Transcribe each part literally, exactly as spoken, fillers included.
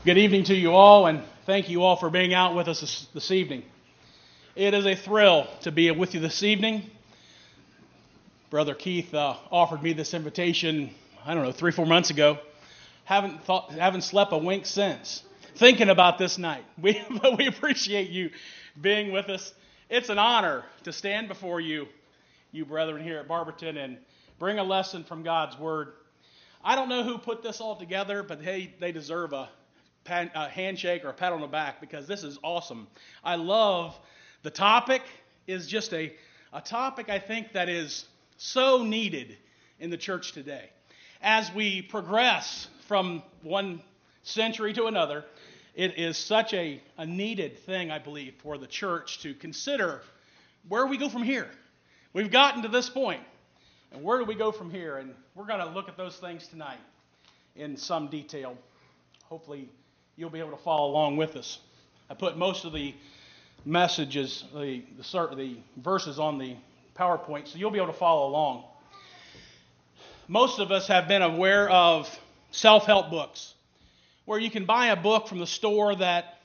Good evening to you all, and thank you all for being out with us this, this evening. It is a thrill to be with you this evening. Brother Keith uh, offered me this invitation, I don't know, three, four months ago. Haven't thought, haven't slept a wink since. Thinking about this night. We, but we appreciate you being with us. It's an honor to stand before you, you brethren here at Barberton, and bring a lesson from God's Word. I don't know who put this all together, but hey, they deserve a a handshake or a pat on the back because this is awesome. I love the topic. Is just a, a topic I think that is so needed in the church today. As we progress from one century to another, it is such a, a needed thing, I believe, for the church to consider where we go from here. We've gotten to this point, and where do we go from here? And we're going to look at those things tonight in some detail. Hopefully, you'll be able to follow along with us. I put most of the messages, the, the, the verses on the PowerPoint, so you'll be able to follow along. Most of us have been aware of self-help books, where you can buy a book from the store that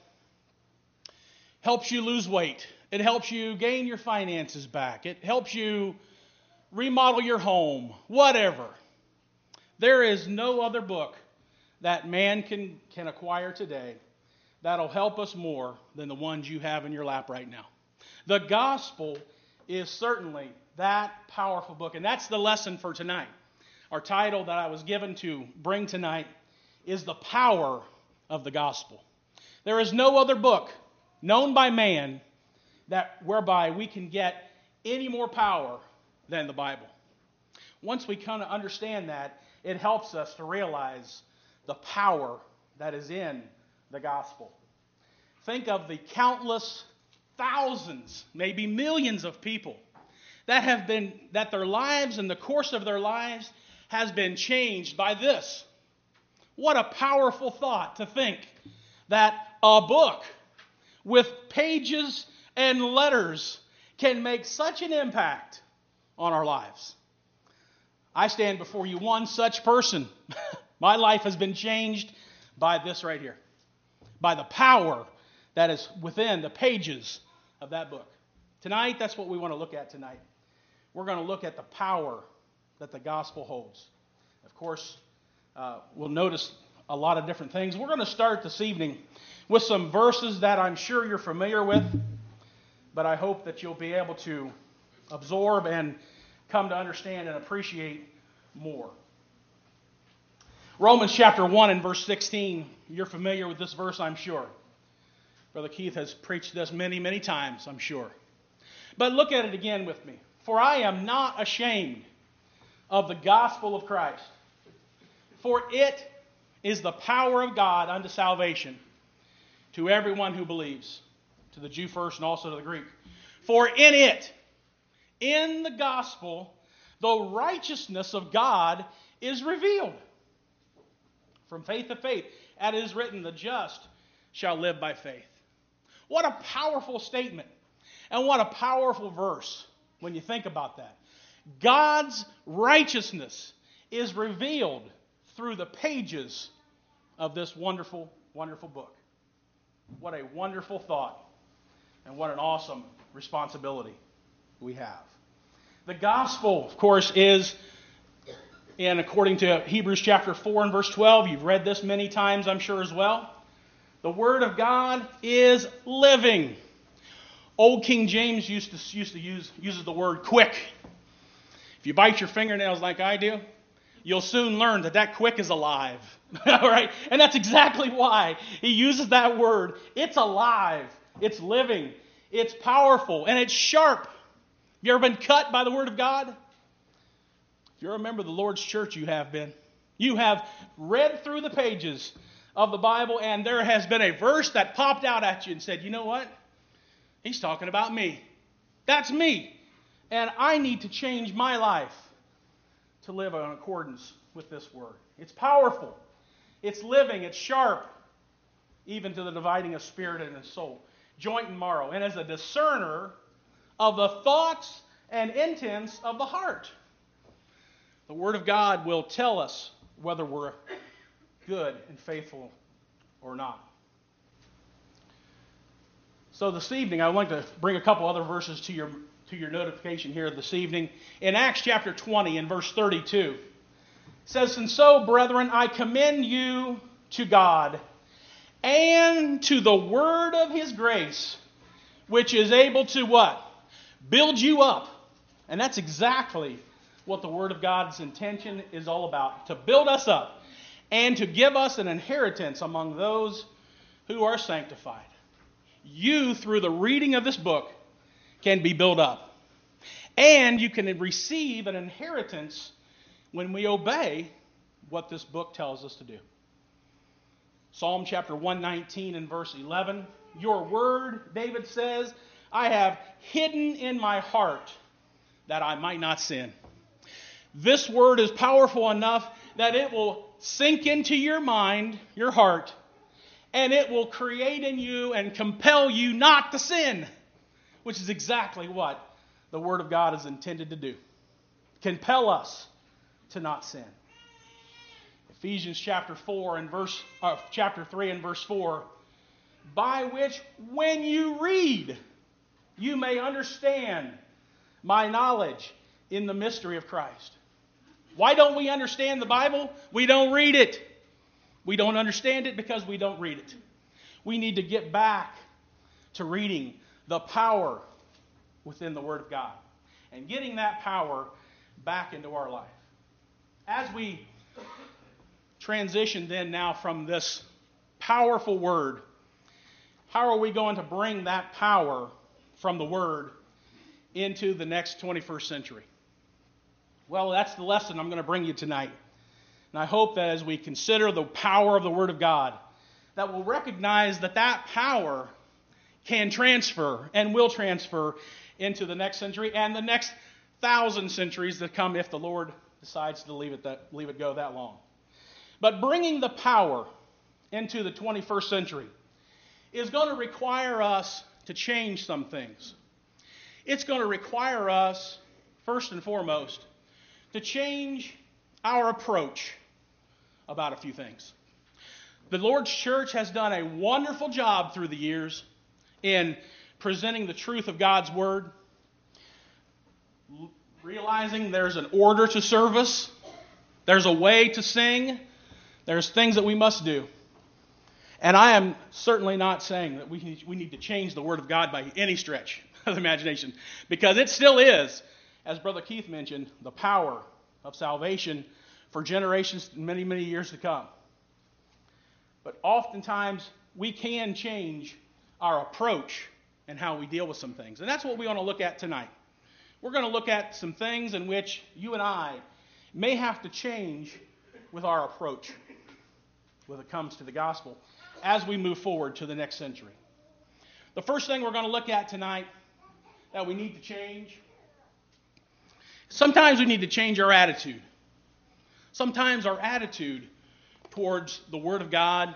helps you lose weight. It helps you gain your finances back. It helps you remodel your home, whatever. There is no other book that man can, can acquire today that'll help us more than the ones you have in your lap right now. The gospel is certainly that powerful book, and that's the lesson for tonight. Our title that I was given to bring tonight is The Power of the Gospel. There is no other book known by man that whereby we can get any more power than the Bible. Once we kind of understand that, it helps us to realize the power that is in the gospel. Think of the countless thousands, maybe millions of people that have been, that their lives and the course of their lives has been changed by this. What a powerful thought to think that a book with pages and letters can make such an impact on our lives. I stand before you one such person. My life has been changed by this right here, by the power that is within the pages of that book. Tonight, that's what we want to look at tonight. We're going to look at the power that the gospel holds. Of course, uh, we'll notice a lot of different things. We're going to start this evening with some verses that I'm sure you're familiar with, but I hope that you'll be able to absorb and come to understand and appreciate more. Romans chapter one and verse sixteen, you're familiar with this verse, I'm sure. Brother Keith has preached this many, many times, I'm sure. But look at it again with me. For I am not ashamed of the gospel of Christ, for it is the power of God unto salvation to everyone who believes, to the Jew first and also to the Greek. For in it, in the gospel, the righteousness of God is revealed. From faith to faith, as it is written, the just shall live by faith. What a powerful statement. And what a powerful verse when you think about that. God's righteousness is revealed through the pages of this wonderful, wonderful book. What a wonderful thought. And what an awesome responsibility we have. The gospel, of course, is, and according to Hebrews chapter four and verse twelve, you've read this many times, I'm sure, as well. The Word of God is living. Old King James used to, used to use uses the word quick. If you bite your fingernails like I do, you'll soon learn that that quick is alive. All right? And that's exactly why he uses that word. It's alive. It's living. It's powerful. And it's sharp. Have you ever been cut by the Word of God? If you're a member of the Lord's church, you have been. You have read through the pages of the Bible, and there has been a verse that popped out at you and said, you know what? He's talking about me. That's me. And I need to change my life to live in accordance with this Word. It's powerful. It's living. It's sharp. Even to the dividing of spirit and soul, joint and marrow. And as a discerner of the thoughts and intents of the heart. The Word of God will tell us whether we're good and faithful or not. So this evening, I would like to bring a couple other verses to your to your notification here this evening. In Acts chapter twenty, in verse thirty-two, it says, "And so, brethren, I commend you to God and to the word of his grace, which is able to" what? Build you up. And that's exactly what the word of God's intention is all about. To build us up and to give us an inheritance among those who are sanctified. You, through the reading of this book, can be built up. And you can receive an inheritance when we obey what this book tells us to do. Psalm chapter one nineteen and verse eleven. "Your word," David says, "I have hidden in my heart that I might not sin." This word is powerful enough that it will sink into your mind, your heart, and it will create in you and compel you not to sin, which is exactly what the Word of God is intended to do. Compel us to not sin. Ephesians chapter four and verse uh, chapter three and verse four, "By which when you read, you may understand my knowledge in the mystery of Christ." Why don't we understand the Bible? We don't read it. We don't understand it because we don't read it. We need to get back to reading the power within the Word of God and getting that power back into our life. As we transition then now from this powerful Word, how are we going to bring that power from the Word into the next twenty-first century? Well, that's the lesson I'm going to bring you tonight. And I hope that as we consider the power of the Word of God, that we'll recognize that that power can transfer and will transfer into the next century and the next thousand centuries that come if the Lord decides to leave it, that, leave it go that long. But bringing the power into the twenty-first century is going to require us to change some things. It's going to require us, first and foremost, to change our approach about a few things. The Lord's church has done a wonderful job through the years in presenting the truth of God's Word, realizing there's an order to service, there's a way to sing, there's things that we must do. And I am certainly not saying that we need, we need to change the Word of God by any stretch of the imagination, because it still is, as Brother Keith mentioned, the power of salvation for generations, many, many years to come. But oftentimes, we can change our approach and how we deal with some things. And that's what we want to look at tonight. We're going to look at some things in which you and I may have to change with our approach when it comes to the gospel as we move forward to the next century. The first thing we're going to look at tonight that we need to change, sometimes we need to change our attitude. Sometimes our attitude towards the Word of God,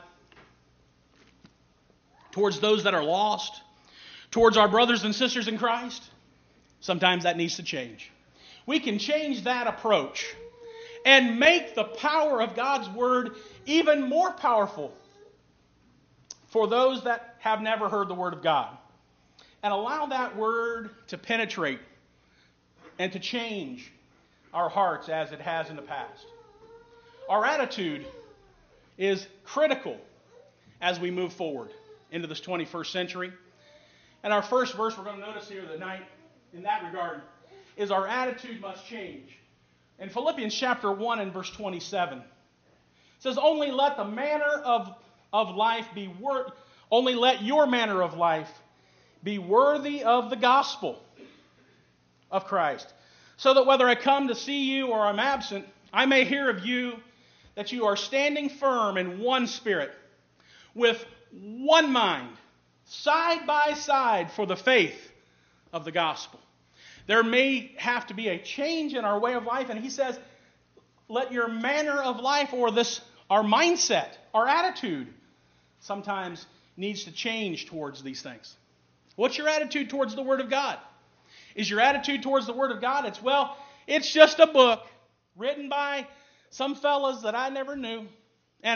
towards those that are lost, towards our brothers and sisters in Christ, sometimes that needs to change. We can change that approach and make the power of God's Word even more powerful for those that have never heard the Word of God. And allow that Word to penetrate and to change our hearts as it has in the past. Our attitude is critical as we move forward into this twenty-first century. And our first verse we're going to notice here tonight in that regard is our attitude must change. In Philippians chapter one and verse twenty-seven, it says, "Only let the manner of, of life be wor- only let your manner of life be worthy of the gospel of Christ, so that whether I come to see you or I'm absent, I may hear of you that you are standing firm in one spirit, with one mind, side by side for the faith of the gospel." There may have to be a change in our way of life, and he says, let your manner of life, or this, our mindset, our attitude, sometimes needs to change towards these things. What's your attitude towards the Word of God? Is your attitude towards the Word of God, it's, well, it's just a book written by some fellas that I never knew, and I,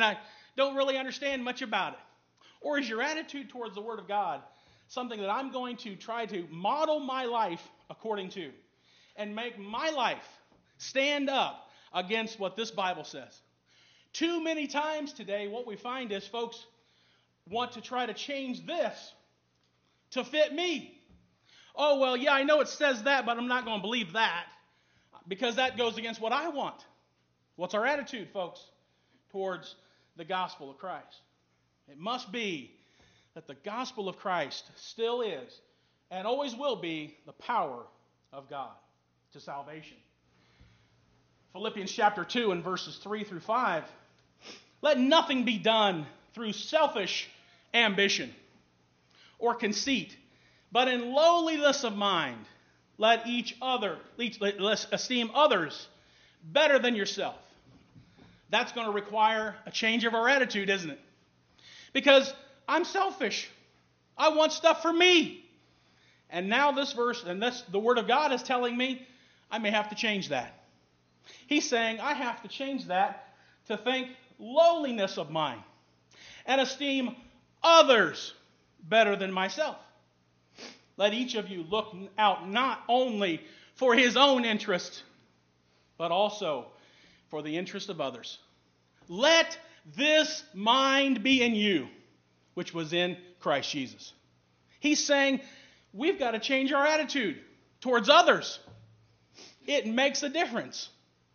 don't really understand much about it? Or is your attitude towards the Word of God something that I'm going to try to model my life according to and make my life stand up against what this Bible says? Too many times today, what we find is folks want to try to change this to fit me. Oh, well, yeah, I know it says that, but I'm not going to believe that because that goes against what I want. What's our attitude, folks, towards the gospel of Christ? It must be that the gospel of Christ still is and always will be the power of God to salvation. Philippians chapter two and verses three through five. Let nothing be done through selfish ambition or conceit, but in lowliness of mind, let each other, let esteem others better than yourself. That's going to require a change of our attitude, isn't it? Because I'm selfish. I want stuff for me. And now this verse, and this, the Word of God is telling me I may have to change that. He's saying I have to change that to think lowliness of mind and esteem others better than myself. Let each of you look out not only for his own interest, but also for the interest of others. Let this mind be in you, which was in Christ Jesus. He's saying we've got to change our attitude towards others. It makes a difference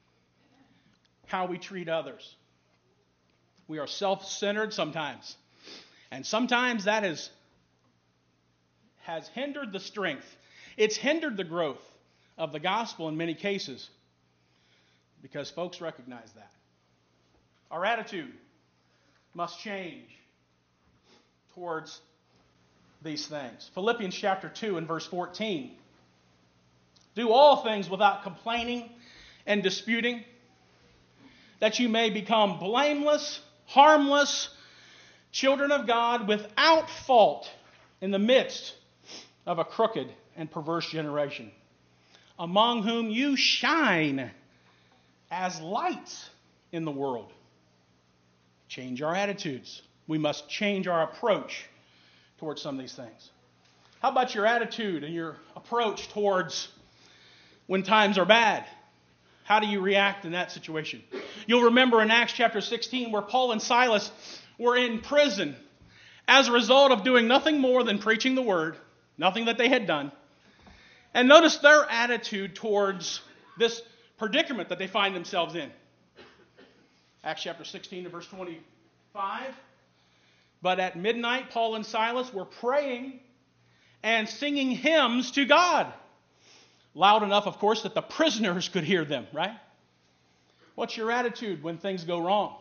how we treat others. We are self-centered sometimes. And sometimes that is, has hindered the strength. It's hindered the growth of the gospel in many cases because folks recognize that. Our attitude must change towards these things. Philippians chapter two and verse fourteen. Do all things without complaining and disputing, that you may become blameless, harmless, children of God without fault in the midst of a crooked and perverse generation, among whom you shine as lights in the world. Change our attitudes. We must change our approach towards some of these things. How about your attitude and your approach towards when times are bad? How do you react in that situation? You'll remember in Acts chapter sixteen where Paul and Silas were in prison as a result of doing nothing more than preaching the word, nothing that they had done. And notice their attitude towards this predicament that they find themselves in. Acts chapter sixteen and verse twenty-five. But at midnight, Paul and Silas were praying and singing hymns to God. Loud enough, of course, that the prisoners could hear them, right? What's your attitude when things go wrong?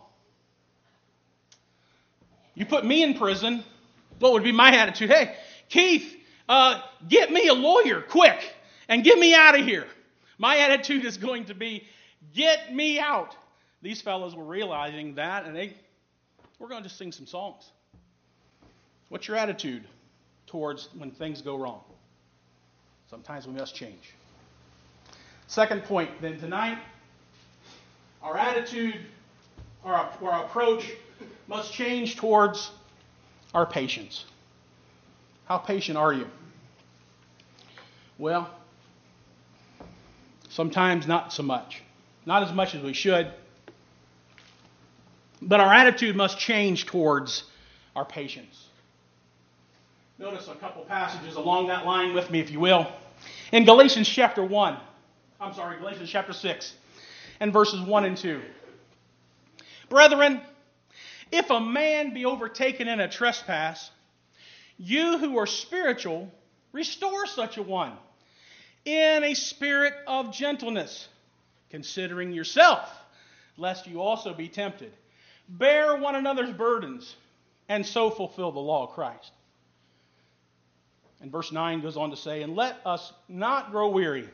You put me in prison, what would be my attitude? Hey, Keith, uh, get me a lawyer quick and get me out of here. My attitude is going to be, get me out. These fellows were realizing that, and they, we're going to just sing some songs. What's your attitude towards when things go wrong? Sometimes we must change. Second point then tonight, our attitude, our, our approach must change towards our patience. How patient are you? Well, sometimes not so much. Not as much as we should. But our attitude must change towards our patience. Notice a couple passages along that line with me, if you will. In Galatians chapter one, I'm sorry, Galatians chapter six, and verses one and two. Brethren, if a man be overtaken in a trespass, you who are spiritual, restore such a one in a spirit of gentleness, considering yourself, lest you also be tempted. Bear one another's burdens, and so fulfill the law of Christ. And verse nine goes on to say, and let us not grow weary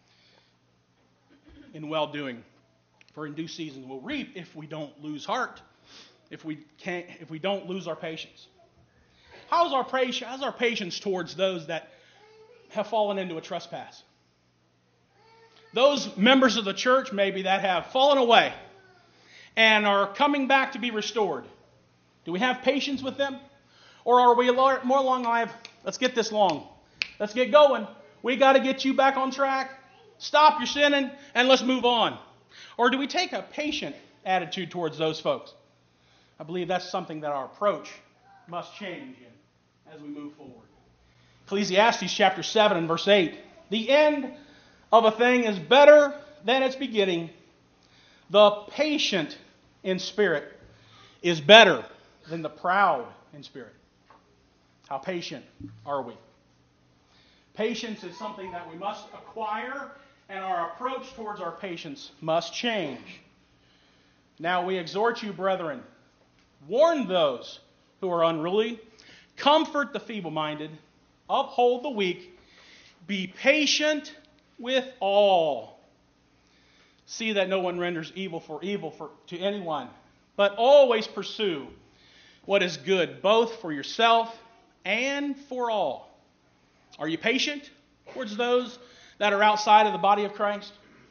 in well-doing, for in due season we'll reap if we don't lose heart, if we can't, if we don't lose our patience. How's our patience, how's our patience towards those that have fallen into a trespass? Those members of the church maybe that have fallen away and are coming back to be restored. Do we have patience with them? Or are we more along the line of, let's get this long. Let's get going. We got to get you back on track. Stop your sinning and let's move on. Or do we take a patient attitude towards those folks? I believe that's something that our approach must change in as we move forward. Ecclesiastes chapter seven and verse eight. The end of a thing is better than its beginning. The patient in spirit is better than the proud in spirit. How patient are we? Patience is something that we must acquire, and our approach towards our patience must change. Now we exhort you, brethren, warn those who are unruly, comfort the feeble-minded, uphold the weak, be patient with all. See that no one renders evil for evil for, to anyone, but always pursue what is good, both for yourself and for all. Are you patient towards those that are outside of the body of Christ?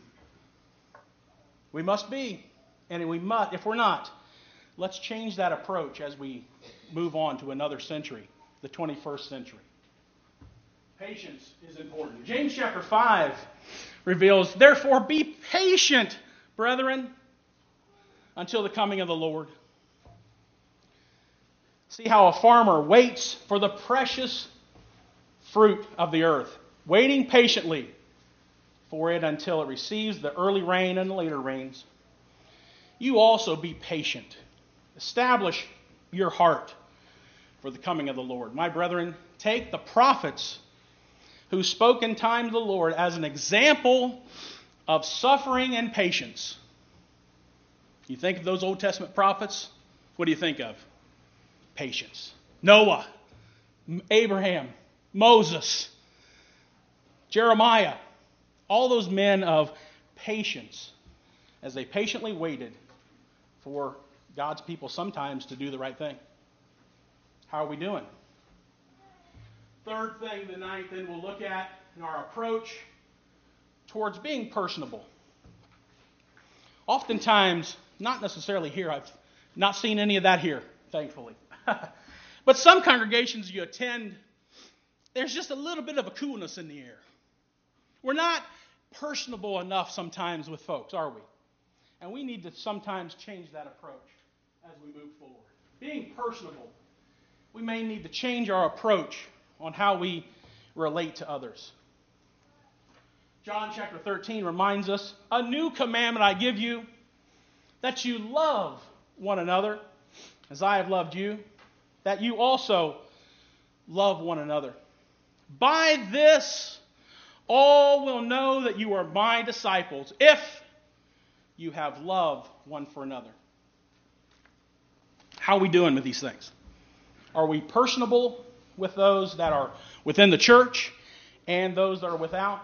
We must be. And we must, if we're not, let's change that approach as we move on to another century, the twenty-first century. Patience is important. James chapter five reveals, therefore be patient, brethren, until the coming of the Lord. See how a farmer waits for the precious fruit of the earth, waiting patiently for it until it receives the early rain and the later rains. You also be patient. Establish your heart for the coming of the Lord. My brethren, take the prophets who spoke in time of the Lord as an example of suffering and patience. You think of those Old Testament prophets, what do you think of? Patience. Noah, Abraham, Moses, Jeremiah, all those men of patience as they patiently waited for God's people sometimes to do the right thing. How are we doing? Third thing tonight then we'll look at in our approach towards being personable. Oftentimes, not necessarily here, I've not seen any of that here, thankfully. But some congregations you attend, there's just a little bit of a coolness in the air. We're not personable enough sometimes with folks, are we? And we need to sometimes change that approach as we move forward. Being personable, we may need to change our approach on how we relate to others. John chapter thirteen reminds us, a new commandment I give you, that you love one another as I have loved you, that you also love one another. By this, all will know that you are my disciples, if you have love one for another. How are we doing with these things? Are we personable with those that are within the church and those that are without?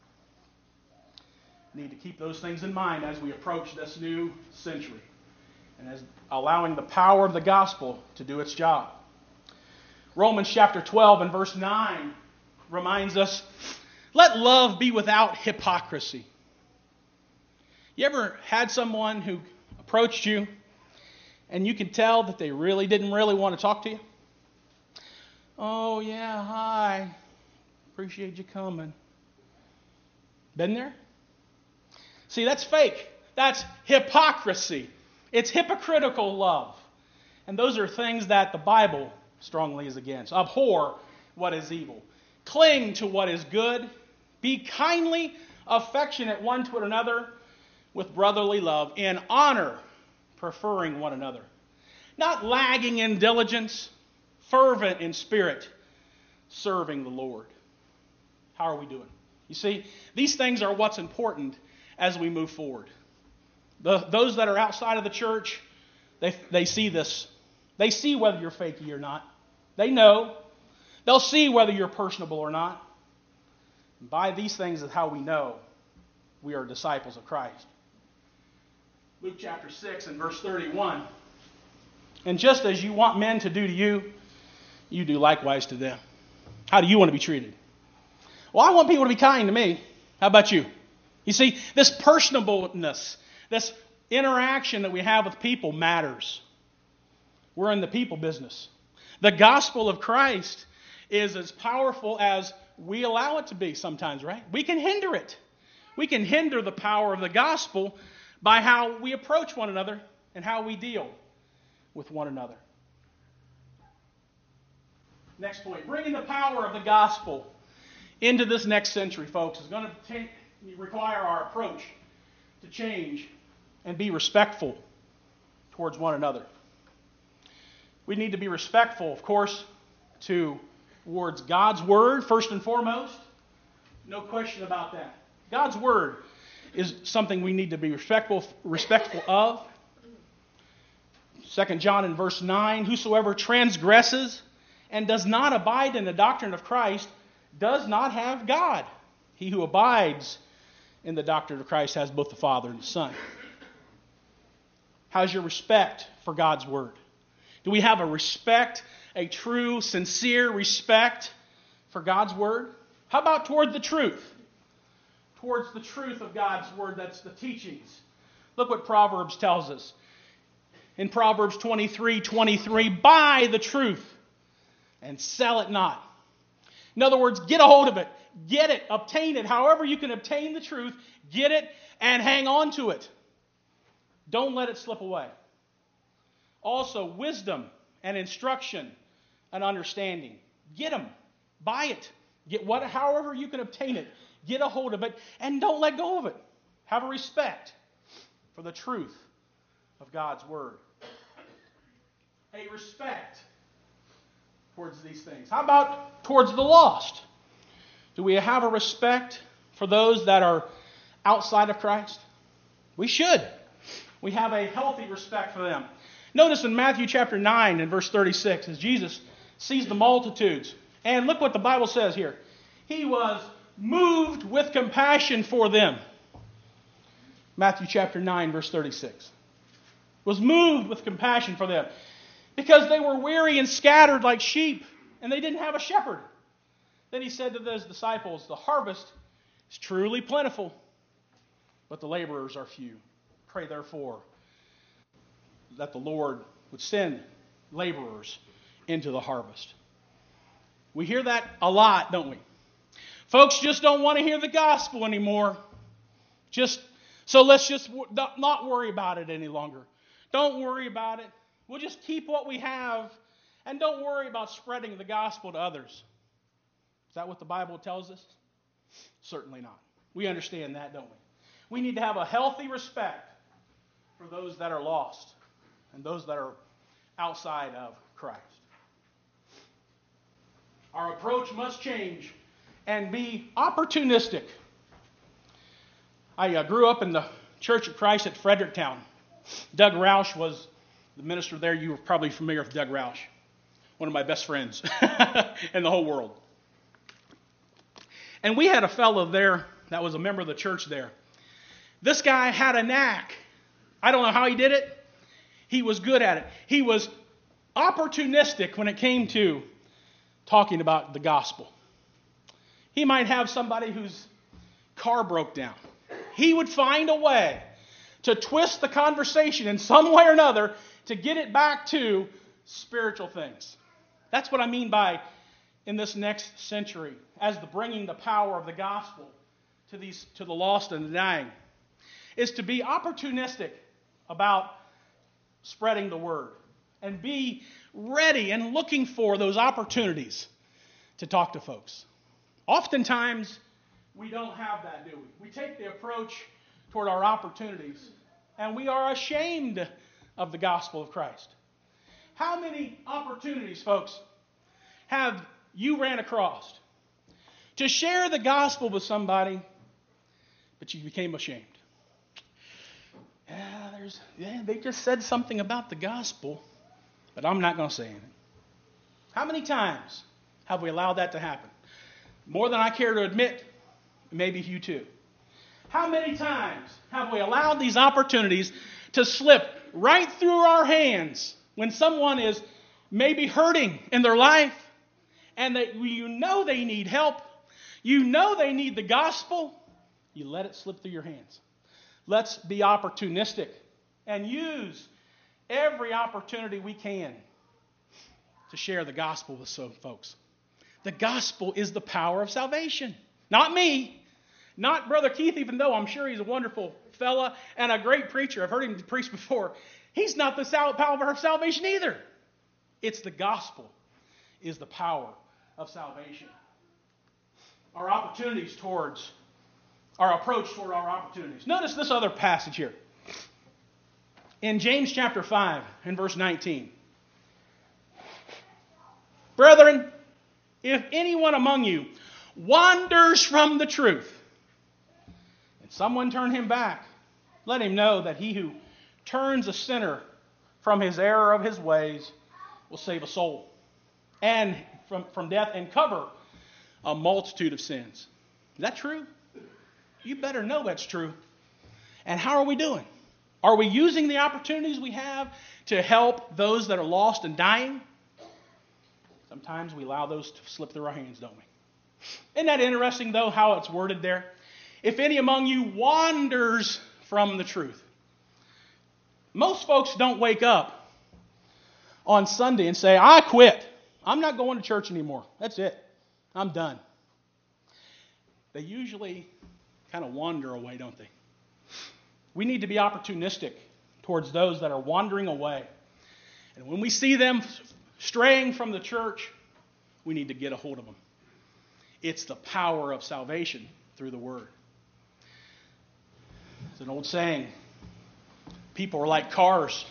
We need to keep those things in mind as we approach this new century and as allowing the power of the gospel to do its job. Romans chapter twelve and verse nine reminds us, let love be without hypocrisy. You ever had someone who approached you and you could tell that they really didn't really want to talk to you? Oh, yeah, hi. Appreciate you coming. Been there? See, that's fake. That's hypocrisy. It's hypocritical love. And those are things that the Bible strongly is against. Abhor what is evil. Cling to what is good. Be kindly affectionate one to another with brotherly love, in honor, preferring one another. Not lagging in diligence, fervent in spirit, serving the Lord. How are we doing? You see, these things are what's important as we move forward. The, those that are outside of the church, they, they see this. They see whether you're fakey or not. They know. They'll see whether you're personable or not. And by these things is how we know we are disciples of Christ. Luke chapter six and verse thirty-one. And just as you want men to do to you, you do likewise to them. How do you want to be treated? Well, I want people to be kind to me. How about you? You see, this personableness, this interaction that we have with people matters. We're in the people business. The gospel of Christ is as powerful as we allow it to be sometimes, right? We can hinder it. We can hinder the power of the gospel by how we approach one another and how we deal with one another. Next point, bringing the power of the gospel into this next century, folks, is going to take, require our approach to change and be respectful towards one another. We need to be respectful, of course, to, towards God's Word, first and foremost. No question about that. God's Word is something we need to be respectful, respectful of. Second John in verse nine, whosoever transgresses and does not abide in the doctrine of Christ does not have God. He who abides in the doctrine of Christ has both the Father and the Son. How's your respect for God's Word? Do we have a respect, a true, sincere respect for God's Word? How about toward the truth? Towards the truth of God's Word, that's the teachings. Look what Proverbs tells us. In Proverbs twenty-three twenty-three, buy the truth and sell it not. In other words, get a hold of it. Get it. Obtain it. However you can obtain the truth, get it and hang on to it. Don't let it slip away. Also, wisdom and instruction and understanding. Get them. Buy it. Get what, however you can obtain it. Get a hold of it and don't let go of it. Have a respect for the truth of God's Word. A respect towards these things. How about towards the lost? Do we have a respect for those that are outside of Christ? We should. We have a healthy respect for them. Notice in Matthew chapter nine and verse thirty-six, as Jesus sees the multitudes, and look what the Bible says here. He was moved with compassion for them. Matthew chapter nine, verse thirty-six. Was moved with compassion for them because they were weary and scattered like sheep, and they didn't have a shepherd. Then he said to those disciples, the harvest is truly plentiful, but the laborers are few. Pray therefore that the Lord would send laborers into the harvest. We hear that a lot, don't we? Folks just don't want to hear the gospel anymore. Just so let's just not worry about it any longer. Don't worry about it. We'll just keep what we have and don't worry about spreading the gospel to others. Is that what the Bible tells us? Certainly not. We understand that, don't we? We need to have a healthy respect for those that are lost and those that are outside of Christ. Our approach must change and be opportunistic. I uh, grew up in the Church of Christ at Fredericktown. Doug Roush was the minister there. You were probably familiar with Doug Roush, one of my best friends in the whole world. And we had a fellow there that was a member of the church there. This guy had a knack. I don't know how he did it. He was good at it. He was opportunistic when it came to talking about the gospel. He might have somebody whose car broke down. He would find a way to twist the conversation in some way or another to get it back to spiritual things. That's what I mean by in this next century, as the bringing the power of the gospel to these to the lost and the dying, is to be opportunistic about spreading the word and be ready and looking for those opportunities to talk to folks. Oftentimes, we don't have that, do we? We take the approach toward our opportunities, and we are ashamed of the gospel of Christ. How many opportunities, folks, have you ran across to share the gospel with somebody, but you became ashamed? Yeah, there's, yeah, they just said something about the gospel, but I'm not going to say anything. How many times have we allowed that to happen? More than I care to admit, maybe you too. How many times have we allowed these opportunities to slip right through our hands when someone is maybe hurting in their life and that you know they need help, you know they need the gospel, you let it slip through your hands. Let's be opportunistic and use every opportunity we can to share the gospel with some folks. The gospel is the power of salvation. Not me. Not Brother Keith, even though I'm sure he's a wonderful fella and a great preacher. I've heard him preach before. He's not the power of salvation either. It's the gospel is the power of salvation. Our opportunities towards, our approach toward our opportunities. Notice this other passage here. In James chapter five and verse nineteen. Brethren, if anyone among you wanders from the truth, and someone turn him back, let him know that he who turns a sinner from his error of his ways will save a soul, and from, from death, and cover a multitude of sins. Is that true? You better know that's true. And how are we doing? Are we using the opportunities we have to help those that are lost and dying? Sometimes we allow those to slip through our hands, don't we? Isn't that interesting, though, how it's worded there? If any among you wanders from the truth. Most folks don't wake up on Sunday and say, I quit. I'm not going to church anymore. That's it. I'm done. They usually kind of wander away, don't they? We need to be opportunistic towards those that are wandering away. And when we see them straying from the church, we need to get a hold of them. It's the power of salvation through the Word. It's an old saying. People are like cars.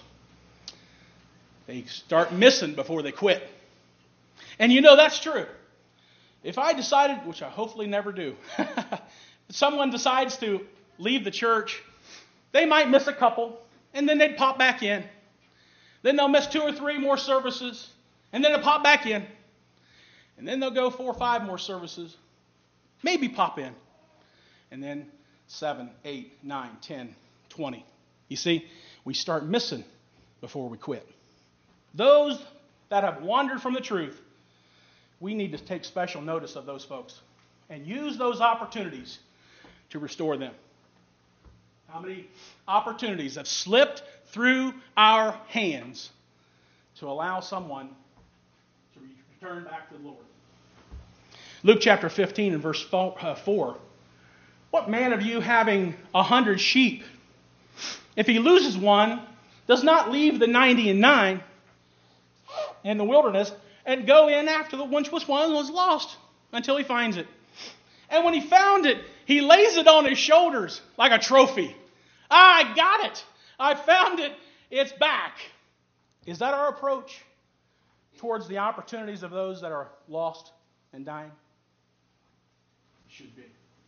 They start missing before they quit. And you know that's true. If I decided, which I hopefully never do, someone decides to leave the church, they might miss a couple, and then they'd pop back in. Then they'll miss two or three more services, and then they'll pop back in. And then they'll go four or five more services, maybe pop in. And then seven, eight, nine, ten, twenty. You see, we start missing before we quit. Those that have wandered from the truth, we need to take special notice of those folks and use those opportunities to restore them. How many opportunities have slipped through our hands to allow someone to return back to the Lord? Luke chapter fifteen and verse four. What man of you having a hundred sheep, if he loses one, does not leave the ninety and nine in the wilderness and go in after the one which one was lost until he finds it? And when he found it, he lays it on his shoulders like a trophy. I got it. I found it. It's back. Is that our approach towards the opportunities of those that are lost and dying? Should be.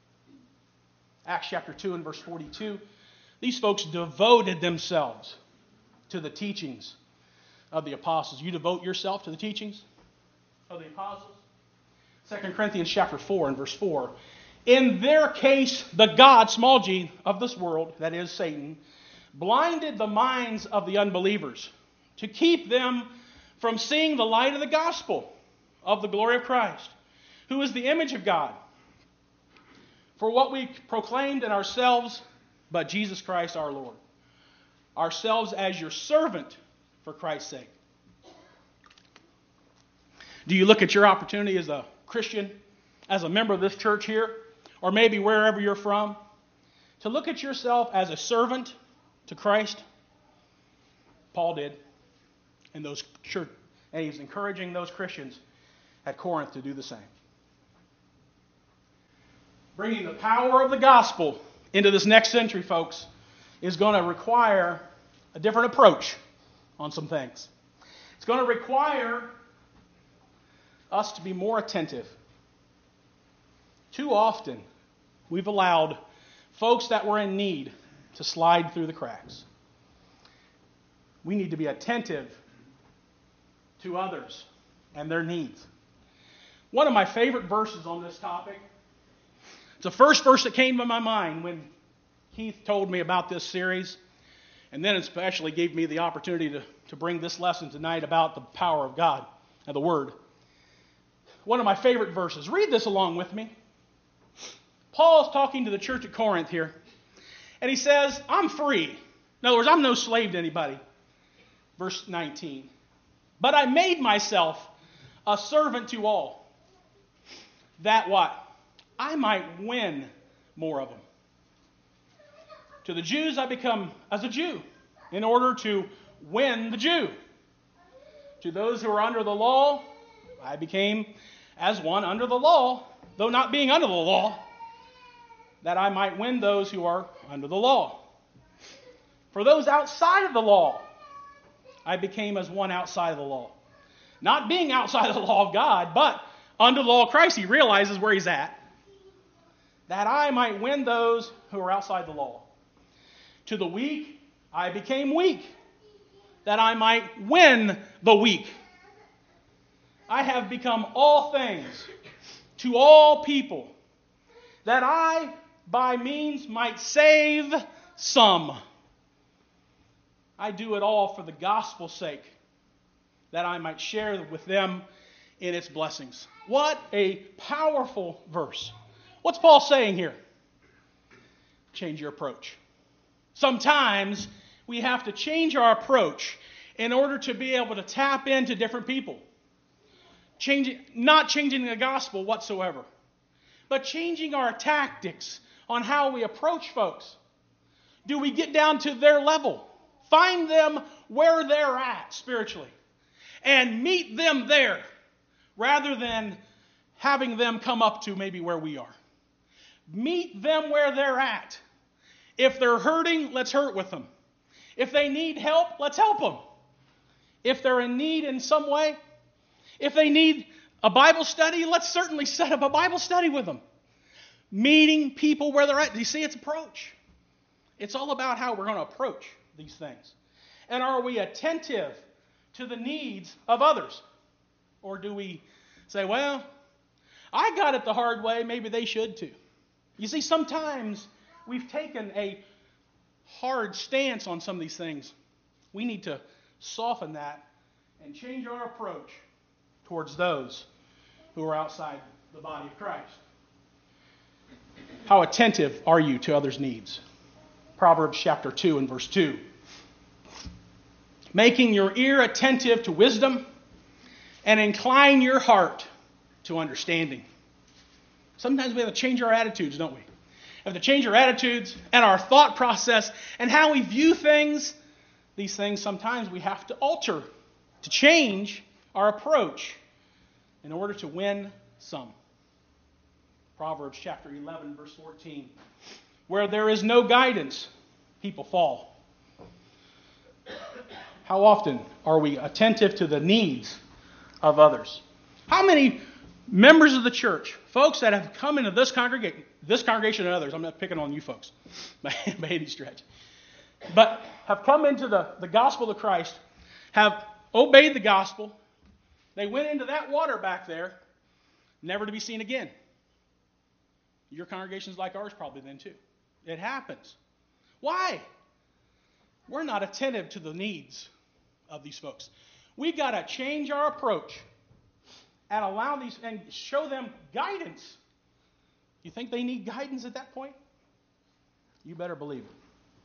Acts chapter two and verse forty-two. These folks devoted themselves to the teachings of the apostles. You devote yourself to the teachings of the apostles? Second Corinthians chapter four and verse four. In their case, the God, small g, of this world, that is Satan, blinded the minds of the unbelievers to keep them from seeing the light of the gospel of the glory of Christ, who is the image of God. For what we proclaimed in ourselves, but Jesus Christ our Lord. Ourselves as your servant for Christ's sake. Do you look at your opportunity as a Christian, as a member of this church here, or maybe wherever you're from, to look at yourself as a servant to Christ? Paul did. And those church, and he's encouraging those Christians at Corinth to do the same. Bringing the power of the gospel into this next century, folks, is going to require a different approach on some things. It's going to require us to be more attentive. Too often, we've allowed folks that were in need to slide through the cracks. We need to be attentive to others and their needs. One of my favorite verses on this topic, it's the first verse that came to my mind when Keith told me about this series, and then especially gave me the opportunity to, to bring this lesson tonight about the power of God and the Word. One of my favorite verses. Read this along with me. Paul's talking to the church at Corinth here, and he says, I'm free. In other words, I'm no slave to anybody. Verse nineteen. But I made myself a servant to all, that what? I might win more of them. To the Jews I become as a Jew, in order to win the Jew. To those who are under the law, I became as one under the law, though not being under the law, that I might win those who are under the law. For those outside of the law, I became as one outside of the law. Not being outside of the law of God, but under the law of Christ, he realizes where he's at. That I might win those who are outside the law. To the weak, I became weak, that I might win the weak. I have become all things to all people, that I by means might save some. I do it all for the gospel's sake, that I might share with them in its blessings. What a powerful verse. What's Paul saying here? Change your approach. Sometimes we have to change our approach in order to be able to tap into different people. Changing, not changing the gospel whatsoever, but changing our tactics on how we approach folks. Do we get down to their level? Find them where they're at spiritually and meet them there rather than having them come up to maybe where we are. Meet them where they're at. If they're hurting, let's hurt with them. If they need help, let's help them. If they're in need in some way, if they need a Bible study, let's certainly set up a Bible study with them. Meeting people where they're at. Do you see its approach? It's all about how we're going to approach these things. And are we attentive to the needs of others? Or do we say, well, I got it the hard way, maybe they should too. You see, sometimes we've taken a hard stance on some of these things. We need to soften that and change our approach towards those who are outside the body of Christ. How attentive are you to others' needs? Proverbs chapter two and verse two. Making your ear attentive to wisdom and incline your heart to understanding. Sometimes we have to change our attitudes, don't we? We have to change our attitudes and our thought process and how we view things. These things sometimes we have to alter, to change our approach in order to win some. Proverbs chapter eleven, verse fourteen. Where there is no guidance, people fall. How often are we attentive to the needs of others? How many members of the church, folks that have come into this congregation, this congregation and others, I'm not picking on you folks by, by any stretch, but have come into the, the gospel of Christ, have obeyed the gospel, they went into that water back there, never to be seen again. Your congregation's like ours probably then too. It happens. Why? We're not attentive to the needs of these folks. We've got to change our approach and allow these and show them guidance. You think they need guidance at that point? You better believe it.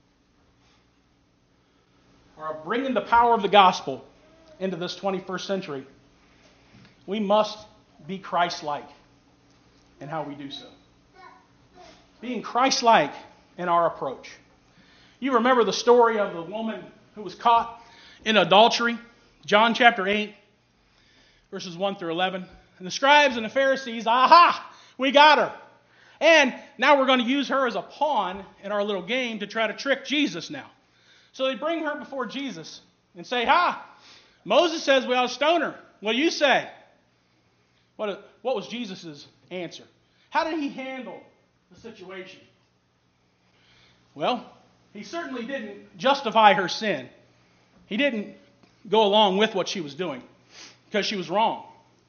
Or bringing the power of the gospel into this twenty-first century, we must be Christ-like in how we do so. Being Christ-like in our approach. You remember the story of the woman who was caught in adultery? John chapter eight, verses one through eleven. And the scribes and the Pharisees, aha, we got her. And now we're going to use her as a pawn in our little game to try to trick Jesus now. So they bring her before Jesus and say, ha, Moses says we ought to stone her. What do you say? What, what was Jesus' answer? How did he handle the situation? Well, he certainly didn't justify her sin. He didn't go along with what she was doing because she was wrong.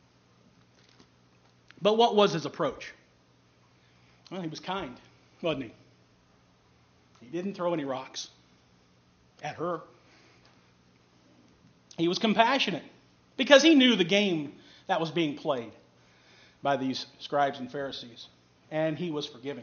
But what was his approach? Well, he was kind, wasn't he? He didn't throw any rocks at her. He was compassionate because he knew the game that was being played by these scribes and Pharisees. And he was forgiving.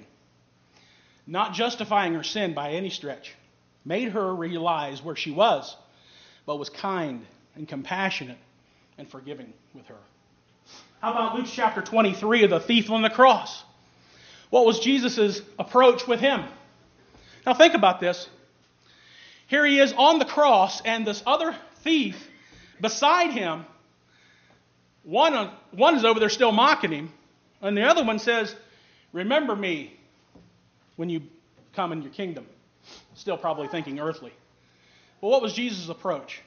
Not justifying her sin by any stretch. Made her realize where she was. but was kind and compassionate and forgiving with her. How about Luke chapter twenty-three of the thief on the cross? What was Jesus' approach with him? Now think about this. Here he is on the cross, and this other thief beside him, one, one is over there still mocking him, and the other one says, "Remember me when you come in your kingdom." Still probably thinking earthly. But what was Jesus' approach?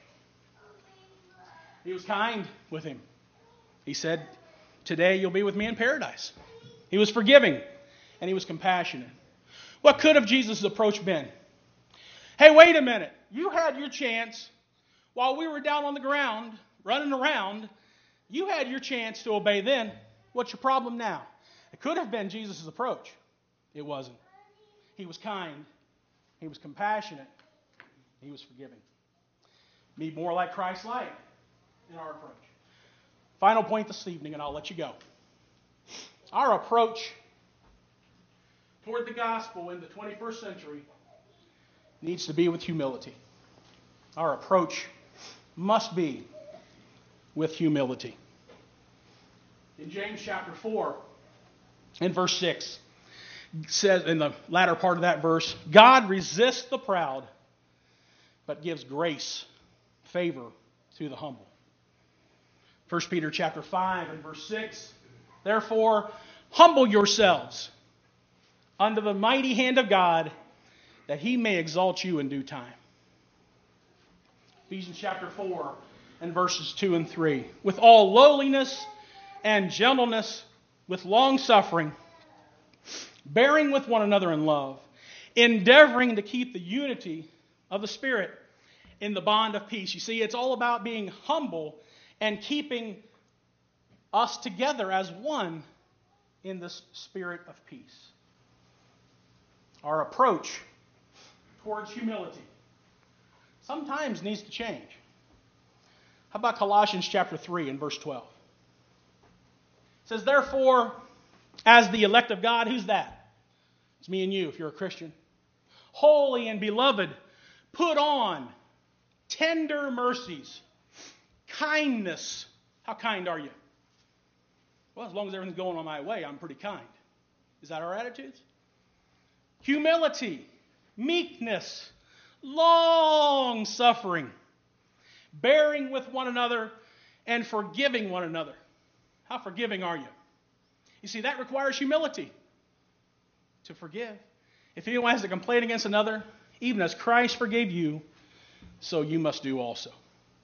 He was kind with him. He said, "Today you'll be with me in paradise." He was forgiving, and he was compassionate. What could have Jesus' approach been? "Hey, wait a minute. You had your chance while we were down on the ground, running around. You had your chance to obey then. What's your problem now?" It could have been Jesus' approach. It wasn't. He was kind. He was compassionate. He was forgiving. Be more like Christ-like in our approach. Final point this evening, and I'll let you go. Our approach toward the gospel in the twenty-first century needs to be with humility. Our approach must be with humility. In James chapter four, in verse six, it says in the latter part of that verse, "God resists the proud, but gives grace, favor to the humble." First Peter chapter five and verse six, "Therefore, humble yourselves under the mighty hand of God, that he may exalt you in due time." Ephesians chapter four and verses two and three, "With all lowliness and gentleness, with long suffering, bearing with one another in love, endeavoring to keep the unity of the Spirit in the bond of peace." You see, it's all about being humble and keeping us together as one in the spirit of peace. Our approach towards humility sometimes needs to change. How about Colossians chapter three and verse twelve? It says, "Therefore, as the elect of God," who's that? It's me and you if you're a Christian. "Holy and beloved, put on tender mercies, kindness." How kind are you? Well, as long as everything's going on my way, I'm pretty kind. Is that our attitudes? Humility, meekness, long suffering, bearing with one another, and forgiving one another. How forgiving are you? You see, that requires humility to forgive. If anyone has a complaint against another, even as Christ forgave you, so you must do also.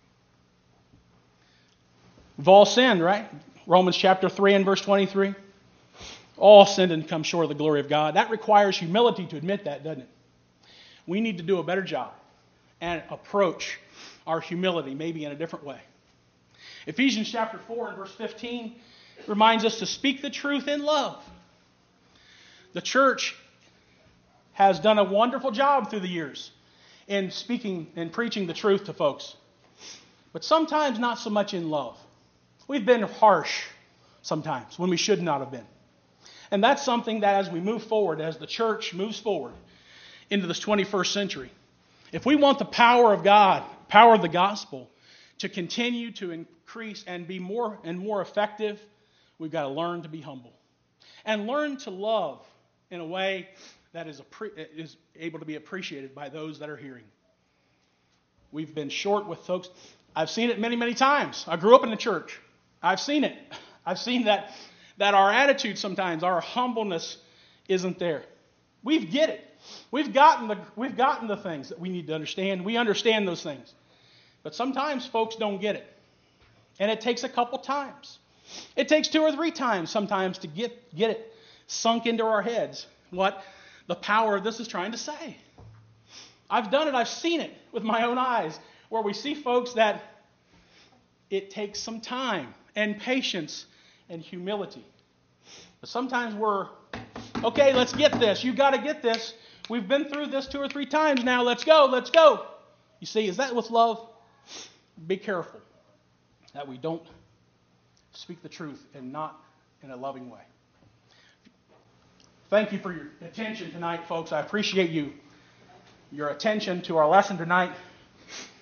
We've all sinned, right? Romans chapter three and verse twenty-three. All sinned and come short of the glory of God. That requires humility to admit that, doesn't it? We need to do a better job and approach our humility maybe in a different way. Ephesians chapter four and verse fifteen reminds us to speak the truth in love. The church has done a wonderful job through the years in speaking and preaching the truth to folks, but sometimes not so much in love. We've been harsh sometimes when we should not have been. And that's something that as we move forward, as the church moves forward into this twenty-first century, if we want the power of God, power of the gospel, to continue to increase and be more and more effective, we've got to learn to be humble. And learn to love in a way that is, is able to be appreciated by those that are hearing. We've been short with folks. I've seen it many, many times. I grew up in the church. I've seen it. I've seen that, that our attitude sometimes, our humbleness isn't there. We get it. We've gotten the we've gotten the things that we need to understand. We understand those things. But sometimes folks don't get it. And it takes a couple times. It takes two or three times sometimes to get, get it sunk into our heads what the power of this is trying to say. I've done it. I've seen it with my own eyes where we see folks that it takes some time and patience and humility. But sometimes we're, okay, let's get this. You've got to get this. We've been through this two or three times now. Let's go. Let's go. You see, is that with love? Be careful that we don't speak the truth and not in a loving way. Thank you for your attention tonight, folks. I appreciate you, your attention to our lesson tonight.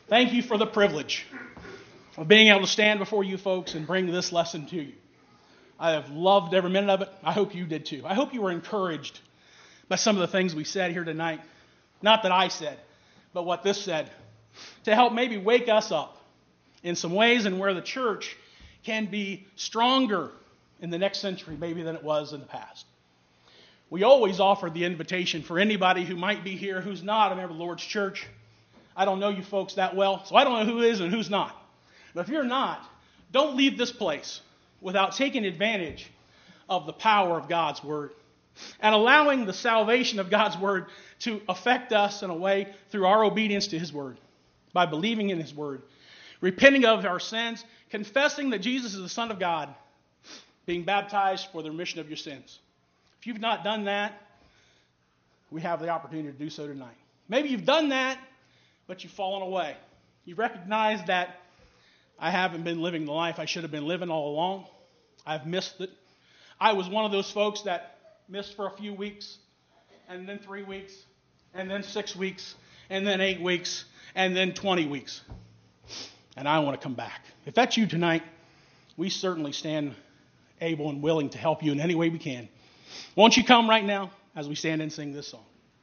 Thank you for the privilege of being able to stand before you folks and bring this lesson to you. I have loved every minute of it. I hope you did too. I hope you were encouraged by some of the things we said here tonight. Not that I said, but what this said, to help maybe wake us up in some ways and where the church can be stronger in the next century maybe than it was in the past. We always offer the invitation for anybody who might be here who's not a member of the Lord's church. I don't know you folks that well, so I don't know who is and who's not. But if you're not, don't leave this place without taking advantage of the power of God's Word and allowing the salvation of God's Word to affect us in a way through our obedience to His Word, by believing in His Word, repenting of our sins, confessing that Jesus is the Son of God, being baptized for the remission of your sins. If you've not done that, we have the opportunity to do so tonight. Maybe you've done that, but you've fallen away. You've recognized that I haven't been living the life I should have been living all along. I've missed it. I was one of those folks that missed for a few weeks, and then three weeks, and then six weeks, and then eight weeks, and then twenty weeks. And I want to come back. If that's you tonight, we certainly stand able and willing to help you in any way we can. Won't you come right now as we stand and sing this song?